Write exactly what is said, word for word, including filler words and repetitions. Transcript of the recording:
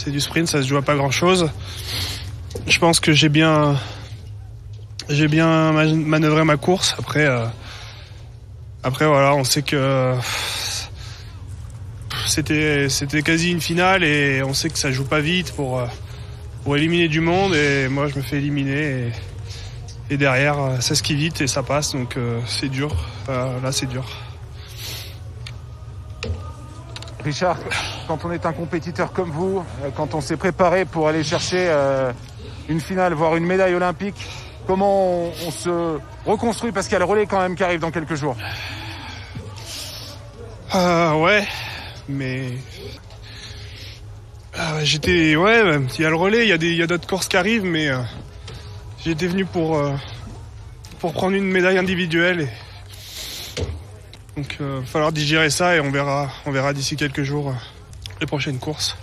c'est du sprint, ça se joue à pas grand chose. Je pense que j'ai bien, j'ai bien manœuvré ma course. Après, euh, après voilà, on sait que c'était, c'était quasi une finale et on sait que ça joue pas vite pour, pour éliminer du monde. Et moi, je me fais éliminer et, et derrière, ça skie vite et ça passe. Donc euh, c'est dur. Euh, là, c'est dur. Richard, quand on est un compétiteur comme vous, quand on s'est préparé pour aller chercher euh, une finale, voire une médaille olympique, comment on, on se reconstruit parce qu'il y a le relais quand même qui arrive dans quelques jours? Euh, ouais, mais euh, j'étais, ouais, il y a le relais, il y a des, il y a d'autres courses qui arrivent, mais euh, j'étais venu pour euh, pour prendre une médaille individuelle. Et... Donc, il euh, va falloir digérer ça et on verra, on verra d'ici quelques jours euh, les prochaines courses.